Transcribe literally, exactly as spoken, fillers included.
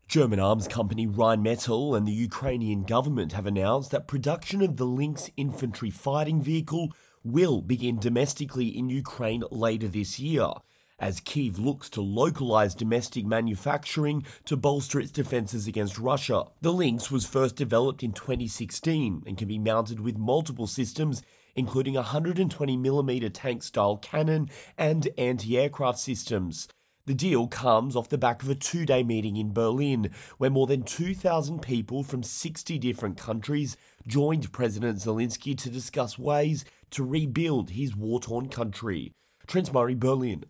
German arms company Rheinmetall and the Ukrainian government have announced that production of the Lynx infantry fighting vehicle will begin domestically in Ukraine later this year, as Kyiv looks to localise domestic manufacturing to bolster its defences against Russia. The Lynx was first developed in twenty sixteen and can be mounted with multiple systems, including a one hundred twenty millimeter tank-style cannon and anti-aircraft systems. The deal comes off the back of a two-day meeting in Berlin, where more than two thousand people from sixty different countries joined President Zelensky to discuss ways to rebuild his war-torn country. Trent Murray, Berlin.